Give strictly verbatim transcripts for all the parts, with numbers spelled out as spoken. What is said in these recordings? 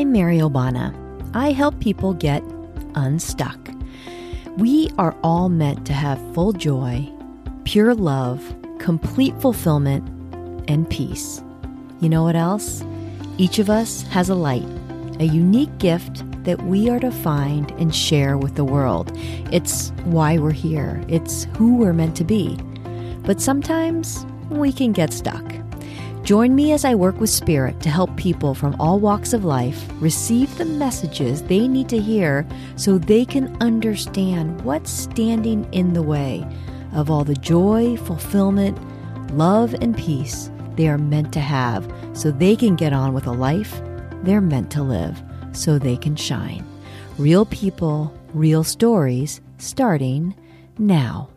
I'm Mary Obana. I help people get unstuck. We are all meant to have full joy, pure love, complete fulfillment, and peace. You know what else? Each of us has a light, a unique gift that we are to find and share with the world. It's why we're here. It's who we're meant to be. But sometimes we can get stuck. Join me as I work with Spirit to help people from all walks of life receive the messages they need to hear so they can understand what's standing in the way of all the joy, fulfillment, love, and peace they are meant to have so they can get on with a life they're meant to live so they can shine. Real people, real stories, starting now.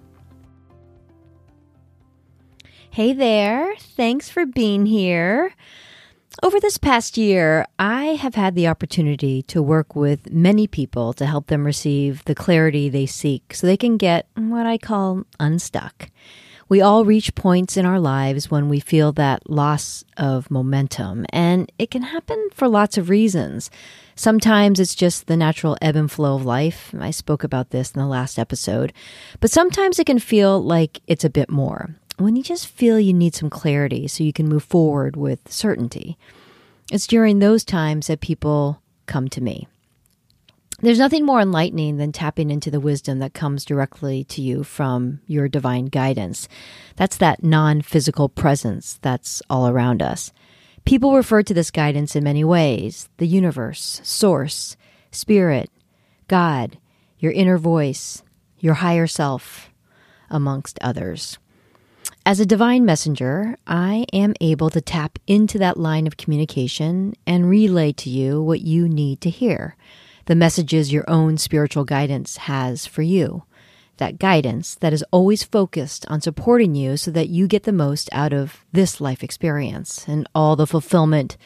Hey there, thanks for being here. Over this past year, I have had the opportunity to work with many people to help them receive the clarity they seek so they can get what I call unstuck. We all reach points in our lives when we feel that loss of momentum, and it can happen for lots of reasons. Sometimes it's just the natural ebb and flow of life. I spoke about this in the last episode. But sometimes it can feel like it's a bit more, when you just feel you need some clarity so you can move forward with certainty. It's during those times that people come to me. There's nothing more enlightening than tapping into the wisdom that comes directly to you from your divine guidance. That's that non-physical presence that's all around us. People refer to this guidance in many ways: the universe, source, spirit, God, your inner voice, your higher self, amongst others. As a divine messenger, I am able to tap into that line of communication and relay to you what you need to hear, the messages your own spiritual guidance has for you, that guidance that is always focused on supporting you so that you get the most out of this life experience and all the fulfillment,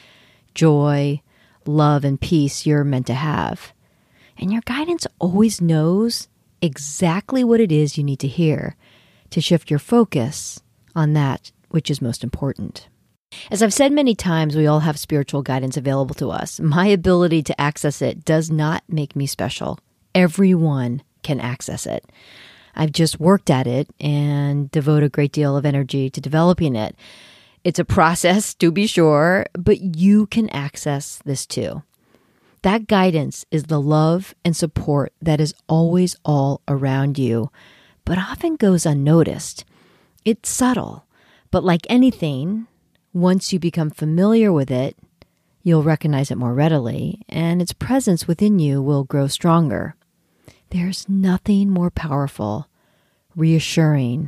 joy, love, and peace you're meant to have. And your guidance always knows exactly what it is you need to hear to shift your focus on that which is most important. As I've said many times, we all have spiritual guidance available to us. My ability to access it does not make me special. Everyone can access it. I've just worked at it and devote a great deal of energy to developing it. It's a process, to be sure, but you can access this too. That guidance is the love and support that is always all around you, but often goes unnoticed. It's subtle, but like anything, once you become familiar with it, you'll recognize it more readily, and its presence within you will grow stronger. There's nothing more powerful, reassuring,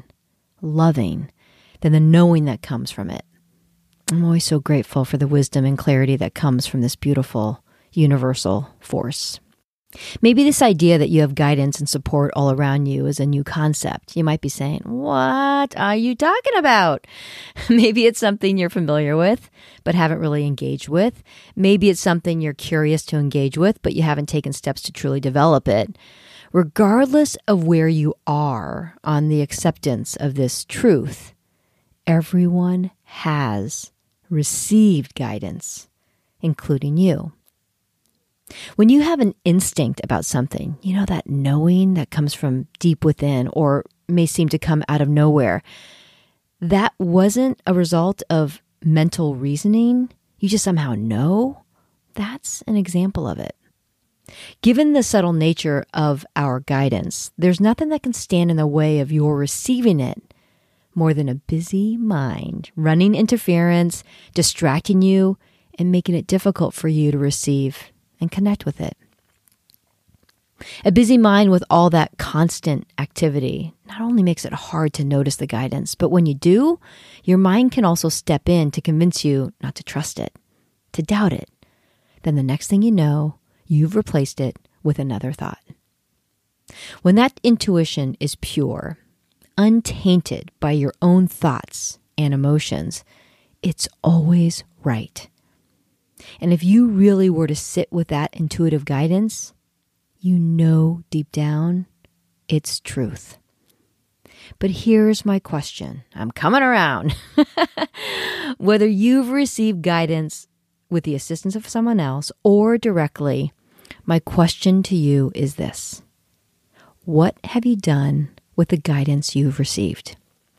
loving than the knowing that comes from it. I'm always so grateful for the wisdom and clarity that comes from this beautiful, universal force. Maybe this idea that you have guidance and support all around you is a new concept. You might be saying, what are you talking about? Maybe it's something you're familiar with, but haven't really engaged with. Maybe it's something you're curious to engage with, but you haven't taken steps to truly develop it. Regardless of where you are on the acceptance of this truth, everyone has received guidance, including you. When you have an instinct about something, you know, that knowing that comes from deep within or may seem to come out of nowhere, that wasn't a result of mental reasoning. You just somehow know. That's an example of it. Given the subtle nature of our guidance, there's nothing that can stand in the way of your receiving it more than a busy mind, running interference, distracting you, and making it difficult for you to receive and connect with it. A busy mind with all that constant activity not only makes it hard to notice the guidance, but when you do, your mind can also step in to convince you not to trust it, to doubt it. Then the next thing you know, you've replaced it with another thought. When that intuition is pure, untainted by your own thoughts and emotions, it's always right. And if you really were to sit with that intuitive guidance, you know deep down it's truth. But here's my question. I'm coming around. Whether you've received guidance with the assistance of someone else or directly, my question to you is this. What have you done with the guidance you've received?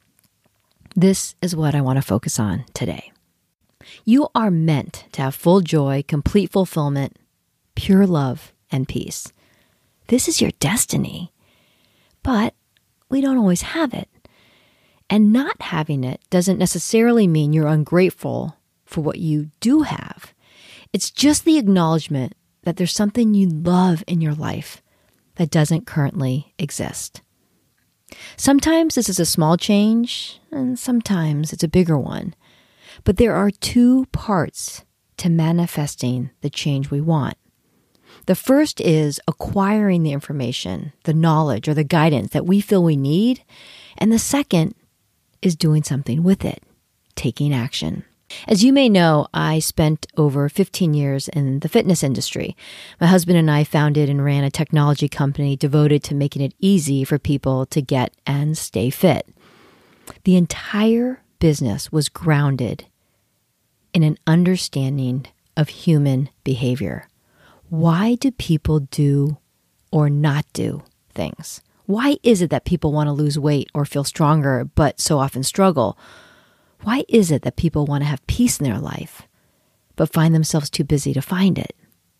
This is what I want to focus on today. You are meant to have full joy, complete fulfillment, pure love, and peace. This is your destiny. But we don't always have it. And not having it doesn't necessarily mean you're ungrateful for what you do have. It's just the acknowledgement that there's something you love in your life that doesn't currently exist. Sometimes this is a small change, and sometimes it's a bigger one. But there are two parts to manifesting the change we want. The first is acquiring the information, the knowledge, or the guidance that we feel we need. And the second is doing something with it, taking action. As you may know, I spent over fifteen years in the fitness industry. My husband and I founded and ran a technology company devoted to making it easy for people to get and stay fit. The entire business was grounded in an understanding of human behavior. Why do people do or not do things? Why is it that people want to lose weight or feel stronger but so often struggle? Why is it that people want to have peace in their life but find themselves too busy to find it?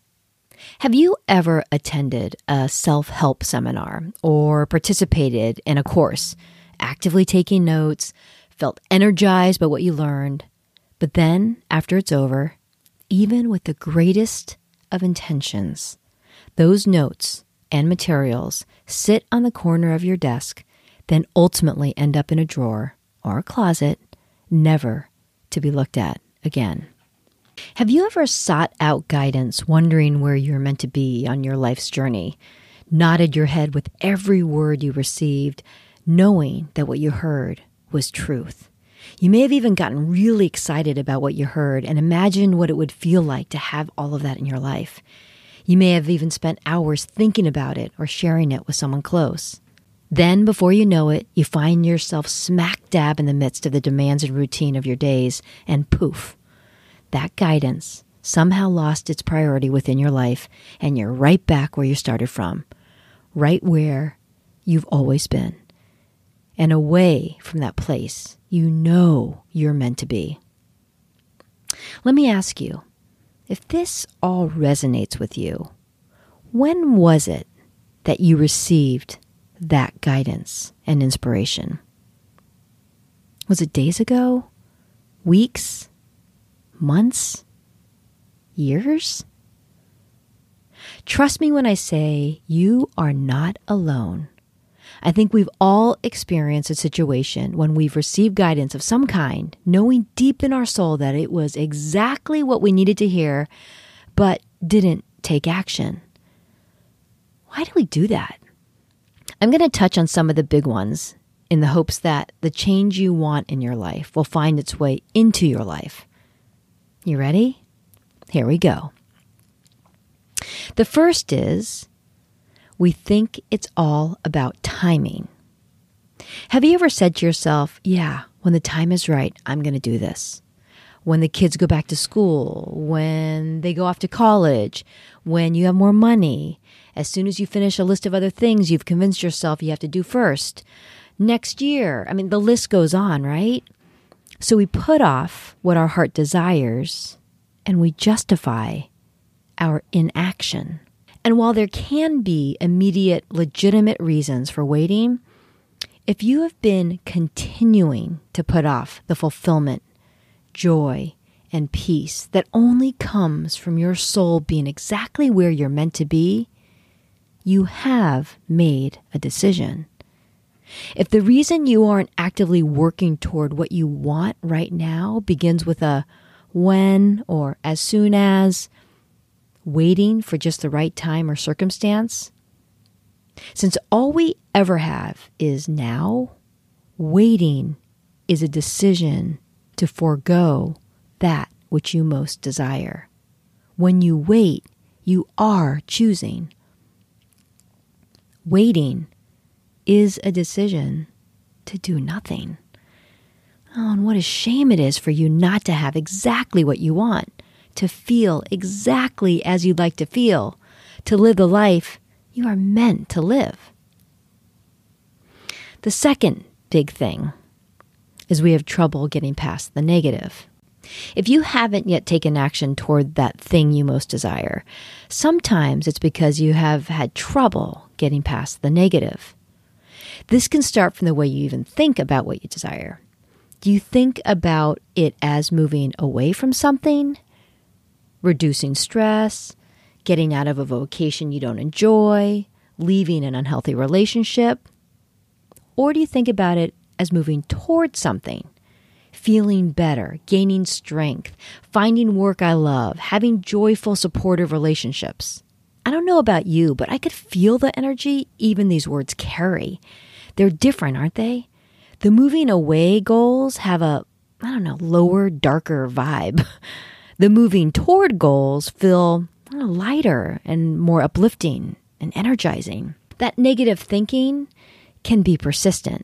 Have you ever attended a self-help seminar or participated in a course, actively taking notes, felt energized by what you learned, but then after it's over, even with the greatest of intentions, those notes and materials sit on the corner of your desk, then ultimately end up in a drawer or a closet, never to be looked at again? Have you ever sought out guidance, wondering where you're meant to be on your life's journey, nodded your head with every word you received, knowing that what you heard was truth? You may have even gotten really excited about what you heard and imagined what it would feel like to have all of that in your life. You may have even spent hours thinking about it or sharing it with someone close. Then, before you know it, you find yourself smack dab in the midst of the demands and routine of your days, and poof, that guidance somehow lost its priority within your life, and you're right back where you started from, right where you've always been, and away from that place you know you're meant to be. Let me ask you, if this all resonates with you, when was it that you received that guidance and inspiration? Was it days ago? Weeks? Months? Years? Trust me when I say you are not alone. I think we've all experienced a situation when we've received guidance of some kind, knowing deep in our soul that it was exactly what we needed to hear, but didn't take action. Why do we do that? I'm going to touch on some of the big ones in the hopes that the change you want in your life will find its way into your life. You ready? Here we go. The first is, we think it's all about timing. Have you ever said to yourself, yeah, when the time is right, I'm going to do this? When the kids go back to school, when they go off to college, when you have more money, as soon as you finish a list of other things you've convinced yourself you have to do first, next year. I mean, the list goes on, right? So we put off what our heart desires and we justify our inaction. And while there can be immediate, legitimate reasons for waiting, if you have been continuing to put off the fulfillment, joy, and peace that only comes from your soul being exactly where you're meant to be, you have made a decision. If the reason you aren't actively working toward what you want right now begins with a when or as soon as, waiting for just the right time or circumstance, since all we ever have is now, waiting is a decision to forego that which you most desire. When you wait, you are choosing. Waiting is a decision to do nothing. Oh, and what a shame it is for you not to have exactly what you want, to feel exactly as you'd like to feel, to live the life you are meant to live. The second big thing is we have trouble getting past the negative. If you haven't yet taken action toward that thing you most desire, sometimes it's because you have had trouble getting past the negative. This can start from the way you even think about what you desire. Do you think about it as moving away from something, reducing stress, getting out of a vocation you don't enjoy, leaving an unhealthy relationship? Or do you think about it as moving towards something, feeling better, gaining strength, finding work I love, having joyful, supportive relationships? I don't know about you, but I could feel the energy even these words carry. They're different, aren't they? The moving away goals have a, I don't know, lower, darker vibe. The moving toward goals feel I don't know, lighter and more uplifting and energizing. That negative thinking can be persistent.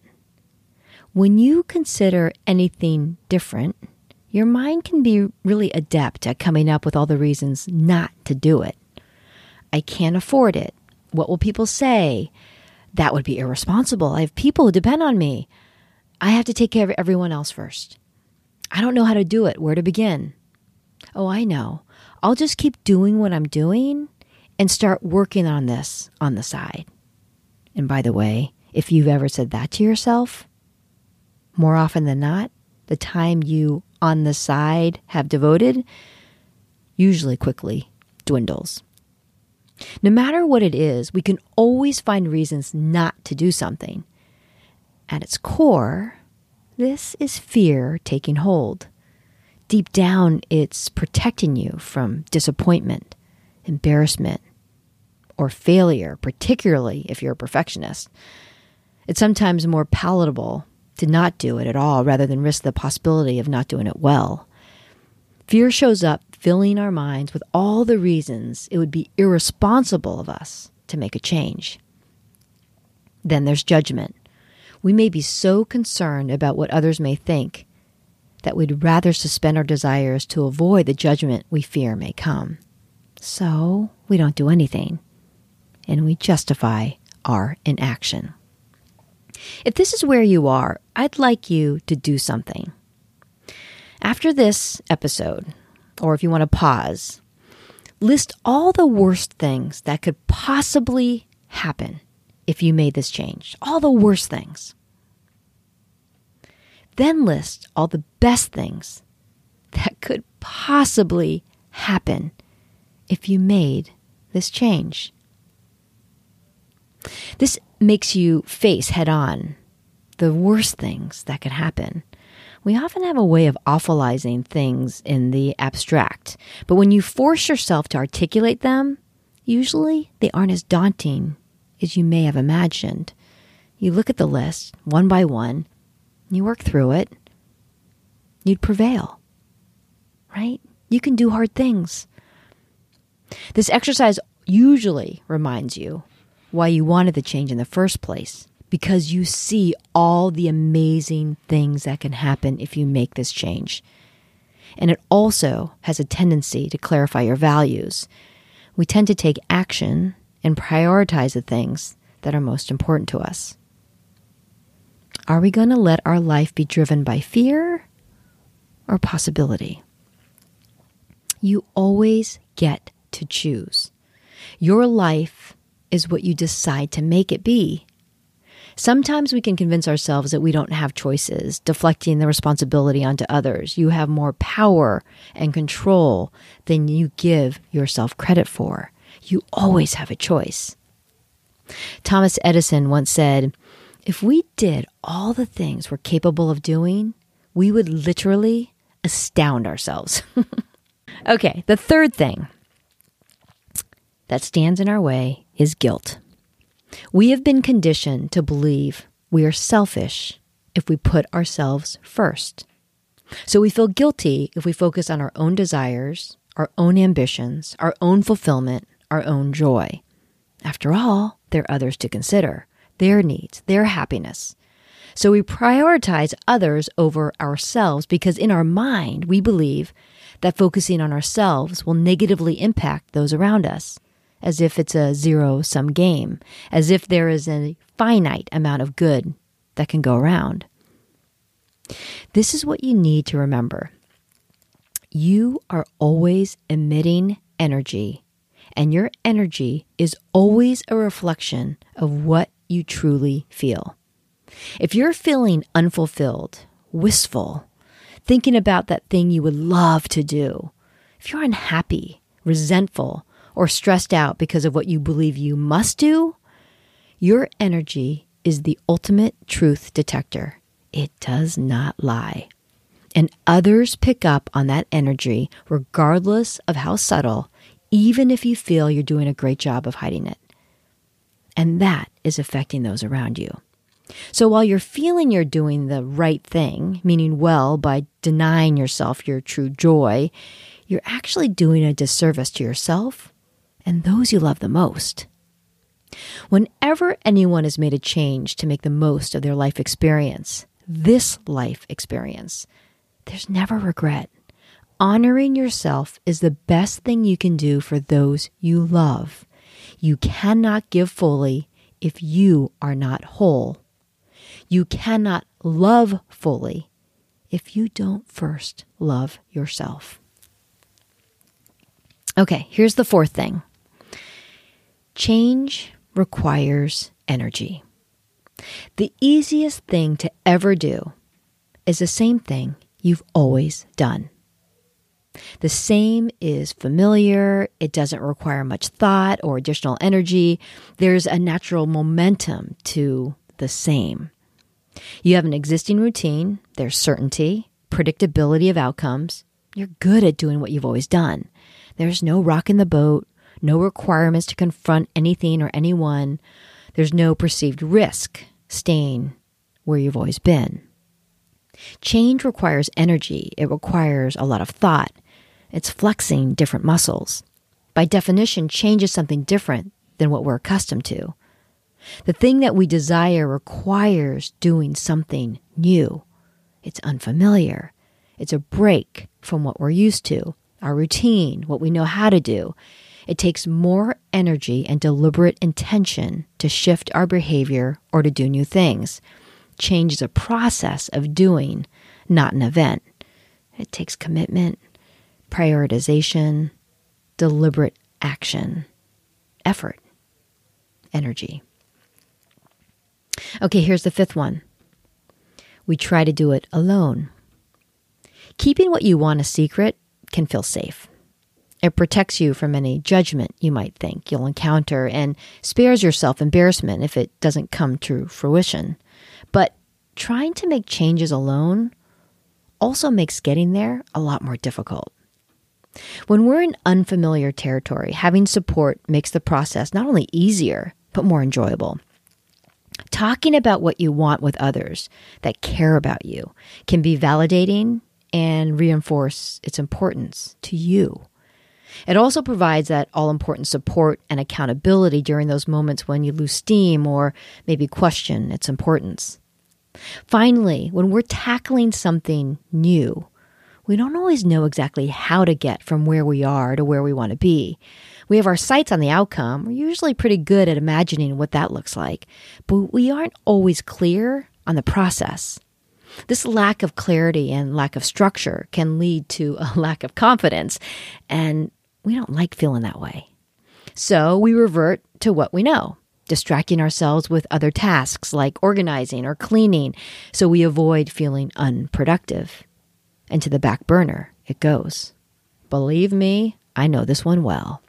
When you consider anything different, your mind can be really adept at coming up with all the reasons not to do it. I can't afford it. What will people say? That would be irresponsible. I have people who depend on me. I have to take care of everyone else first. I don't know how to do it. Where to begin? Oh, I know. I'll just keep doing what I'm doing and start working on this on the side. And by the way, if you've ever said that to yourself, more often than not, the time you on the side have devoted usually quickly dwindles. No matter what it is, we can always find reasons not to do something. At its core, this is fear taking hold. Deep down, it's protecting you from disappointment, embarrassment, or failure, particularly if you're a perfectionist. It's sometimes more palatable to not do it at all rather than risk the possibility of not doing it well. Fear shows up filling our minds with all the reasons it would be irresponsible of us to make a change. Then there's judgment. We may be so concerned about what others may think that we'd rather suspend our desires to avoid the judgment we fear may come. So we don't do anything, and we justify our inaction. If this is where you are, I'd like you to do something. After this episode, or if you want to pause, list all the worst things that could possibly happen if you made this change. All the worst things. Then list all the best things that could possibly happen if you made this change. This makes you face head-on the worst things that could happen. We often have a way of awfulizing things in the abstract, but when you force yourself to articulate them, usually they aren't as daunting as you may have imagined. You look at the list one by one, you work through it, you'd prevail, right? You can do hard things. This exercise usually reminds you why you wanted the change in the first place, because you see all the amazing things that can happen if you make this change. And it also has a tendency to clarify your values. We tend to take action and prioritize the things that are most important to us. Are we going to let our life be driven by fear or possibility? You always get to choose. Your life is what you decide to make it be. Sometimes we can convince ourselves that we don't have choices, deflecting the responsibility onto others. You have more power and control than you give yourself credit for. You always have a choice. Thomas Edison once said, if we did all the things we're capable of doing, we would literally astound ourselves. Okay, the third thing that stands in our way is guilt. We have been conditioned to believe we are selfish if we put ourselves first. So we feel guilty if we focus on our own desires, our own ambitions, our own fulfillment, our own joy. After all, there are others to consider, their needs, their happiness. So we prioritize others over ourselves because in our mind, we believe that focusing on ourselves will negatively impact those around us, as if it's a zero-sum game, as if there is a finite amount of good that can go around. This is what you need to remember. You are always emitting energy, and your energy is always a reflection of what you truly feel. If you're feeling unfulfilled, wistful, thinking about that thing you would love to do, if you're unhappy, resentful, or stressed out because of what you believe you must do, your energy is the ultimate truth detector. It does not lie. And others pick up on that energy regardless of how subtle, even if you feel you're doing a great job of hiding it. And that is affecting those around you. So while you're feeling you're doing the right thing, meaning well by denying yourself your true joy, you're actually doing a disservice to yourself and those you love the most. Whenever anyone has made a change to make the most of their life experience, this life experience, there's never regret. Honoring yourself is the best thing you can do for those you love. You cannot give fully if you are not whole. You cannot love fully if you don't first love yourself. Okay, here's the fourth thing. Change requires energy. The easiest thing to ever do is the same thing you've always done. The same is familiar. It doesn't require much thought or additional energy. There's a natural momentum to the same. You have an existing routine. There's certainty, predictability of outcomes. You're good at doing what you've always done. There's no rock in the boat, no requirements to confront anything or anyone. There's no perceived risk staying where you've always been. Change requires energy. It requires a lot of thought. It's flexing different muscles. By definition, change is something different than what we're accustomed to. The thing that we desire requires doing something new. It's unfamiliar. It's a break from what we're used to, our routine, what we know how to do. It takes more energy and deliberate intention to shift our behavior or to do new things. Change is a process of doing, not an event. It takes commitment, prioritization, deliberate action, effort, energy. Okay, here's the fifth one. We try to do it alone. Keeping what you want a secret can feel safe. It protects you from any judgment you might think you'll encounter and spares yourself embarrassment if it doesn't come to fruition. But trying to make changes alone also makes getting there a lot more difficult. When we're in unfamiliar territory, having support makes the process not only easier, but more enjoyable. Talking about what you want with others that care about you can be validating and reinforce its importance to you. It also provides that all-important support and accountability during those moments when you lose steam or maybe question its importance. Finally, when we're tackling something new, we don't always know exactly how to get from where we are to where we want to be. We have our sights on the outcome. We're usually pretty good at imagining what that looks like, but we aren't always clear on the process. This lack of clarity and lack of structure can lead to a lack of confidence, and we don't like feeling that way. So we revert to what we know, distracting ourselves with other tasks like organizing or cleaning, so we avoid feeling unproductive. And to the back burner it goes. Believe me, I know this one well.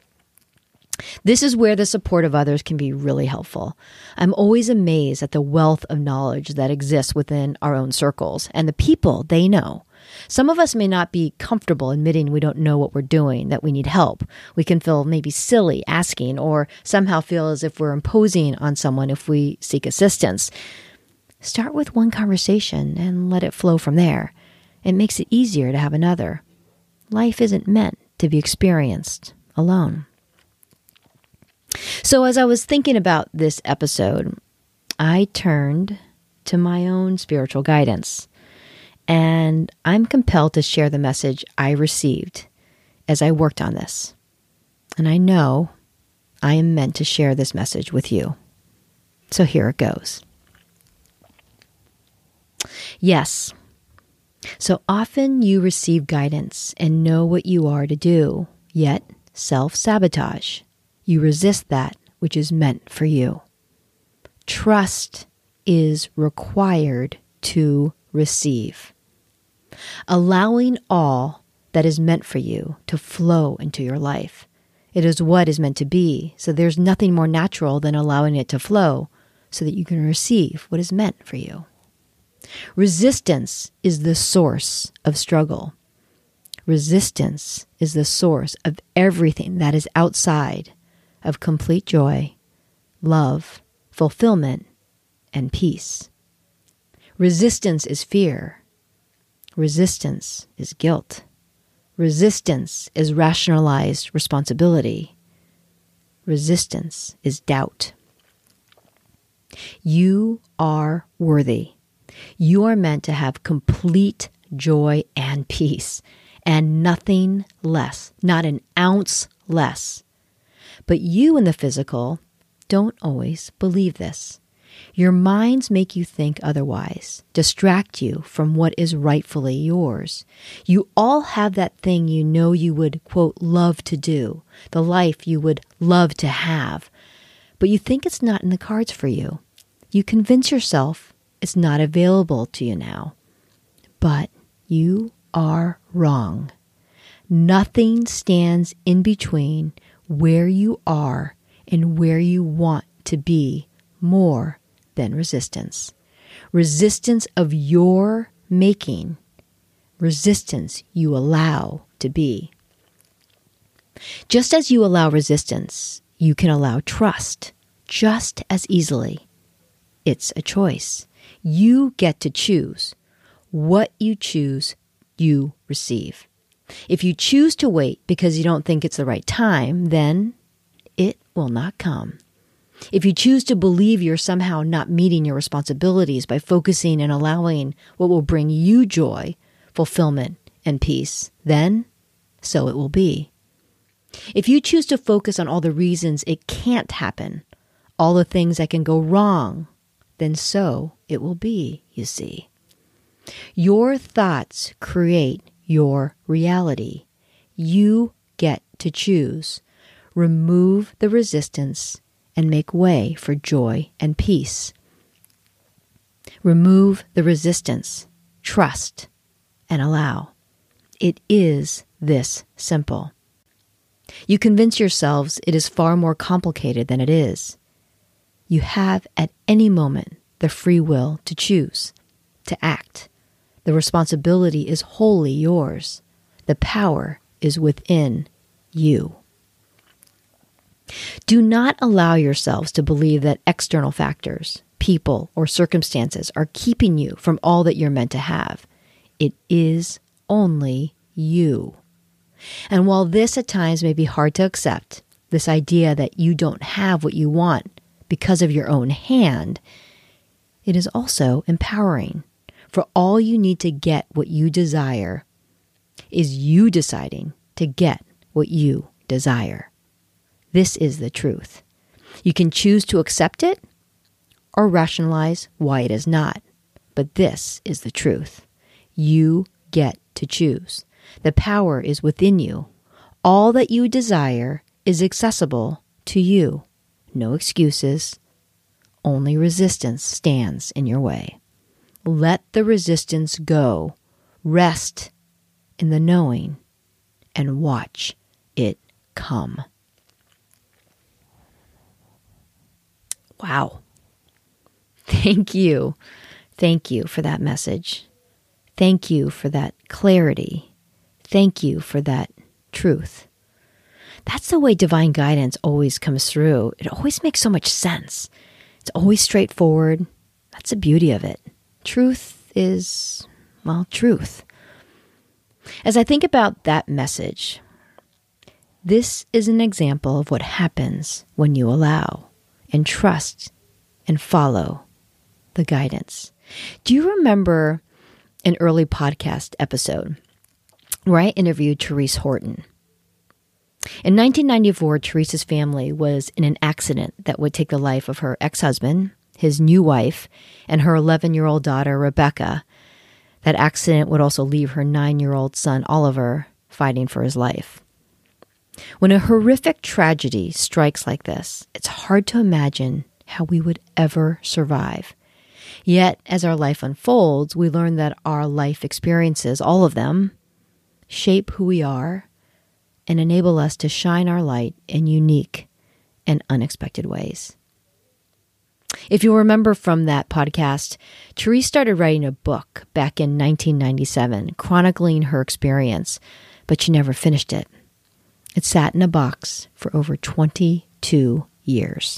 This is where the support of others can be really helpful. I'm always amazed at the wealth of knowledge that exists within our own circles and the people they know. Some of us may not be comfortable admitting we don't know what we're doing, that we need help. We can feel maybe silly asking or somehow feel as if we're imposing on someone if we seek assistance. Start with one conversation and let it flow from there. It makes it easier to have another. Life isn't meant to be experienced alone. So as I was thinking about this episode, I turned to my own spiritual guidance. And I'm compelled to share the message I received as I worked on this. And I know I am meant to share this message with you. So here it goes. Yes. So often you receive guidance and know what you are to do, yet self-sabotage. You resist that which is meant for you. Trust is required to receive. Allowing all that is meant for you to flow into your life. It is what is meant to be, so there's nothing more natural than allowing it to flow so that you can receive what is meant for you. Resistance is the source of struggle. Resistance is the source of everything that is outside of complete joy, love, fulfillment, and peace. Resistance is fear. Resistance is guilt. Resistance is rationalized responsibility. Resistance is doubt. You are worthy. You are meant to have complete joy and peace, and nothing less, not an ounce less. But you in the physical don't always believe this. Your minds make you think otherwise, distract you from what is rightfully yours. You all have that thing you know you would, quote, love to do, the life you would love to have, but you think it's not in the cards for you. You convince yourself it's not available to you now. But you are wrong. Nothing stands in between where you are and where you want to be more than resistance. Resistance of your making. Resistance you allow to be. Just as you allow resistance, you can allow trust just as easily. It's a choice. You get to choose. What you choose, you receive. If you choose to wait because you don't think it's the right time, then it will not come. If you choose to believe you're somehow not meeting your responsibilities by focusing and allowing what will bring you joy, fulfillment, and peace, then so it will be. If you choose to focus on all the reasons it can't happen, all the things that can go wrong, then so it will be, you see. Your thoughts create your reality. You get to choose. Remove the resistance and make way for joy and peace. Remove the resistance, trust, and allow. It is this simple. You convince yourselves it is far more complicated than it is. You have at any moment the free will to choose, to act. The responsibility is wholly yours. The power is within you. Do not allow yourselves to believe that external factors, people, or circumstances are keeping you from all that you're meant to have. It is only you. And while this at times may be hard to accept, this idea that you don't have what you want because of your own hand, it is also empowering. For all you need to get what you desire is you deciding to get what you desire. This is the truth. You can choose to accept it or rationalize why it is not. But this is the truth. You get to choose. The power is within you. All that you desire is accessible to you. No excuses. Only resistance stands in your way. Let the resistance go. Rest in the knowing and watch it come. Wow. Thank you. Thank you for that message. Thank you for that clarity. Thank you for that truth. That's the way divine guidance always comes through. It always makes so much sense. It's always straightforward. That's the beauty of it. Truth is, well, truth. As I think about that message, this is an example of what happens when you allow and trust and follow the guidance. Do you remember an early podcast episode where I interviewed Therese Horton? In nineteen ninety-four, Therese's family was in an accident that would take the life of her ex-husband, his new wife, and her eleven-year-old daughter, Rebecca. That accident would also leave her nine-year-old son, Oliver, fighting for his life. When a horrific tragedy strikes like this, it's hard to imagine how we would ever survive. Yet, as our life unfolds, we learn that our life experiences, all of them, shape who we are and enable us to shine our light in unique and unexpected ways. If you'll remember from that podcast, Therese started writing a book back in nineteen ninety-seven, chronicling her experience, but she never finished it. It sat in a box for over twenty-two years.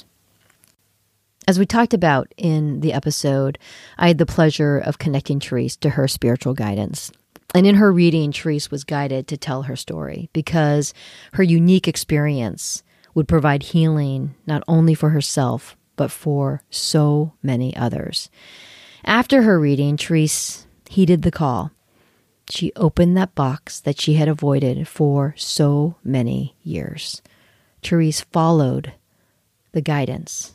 As we talked about in the episode, I had the pleasure of connecting Therese to her spiritual guidance. And in her reading, Therese was guided to tell her story because her unique experience would provide healing not only for herself, but for so many others. After her reading, Therese heeded the call. She opened that box that she had avoided for so many years. Therese followed the guidance.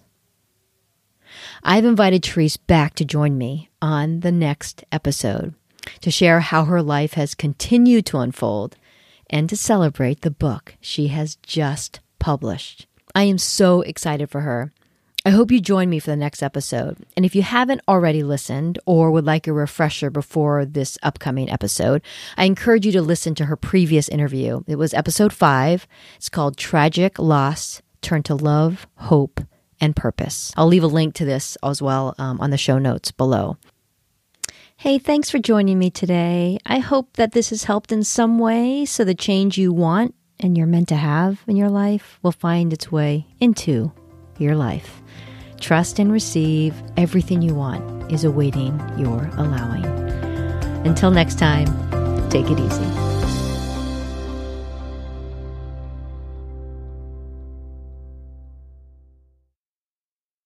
I've invited Therese back to join me on the next episode to share how her life has continued to unfold and to celebrate the book she has just published. I am so excited for her. I hope you join me for the next episode. And if you haven't already listened or would like a refresher before this upcoming episode, I encourage you to listen to her previous interview. It was episode five. It's called Tragic Loss, Turn to Love, Hope, and Purpose. I'll leave a link to this as well um, on the show notes below. Hey, thanks for joining me today. I hope that this has helped in some way so the change you want and you're meant to have in your life will find its way into your life. Trust and receive. Everything you want is awaiting your allowing. Until next time, take it easy.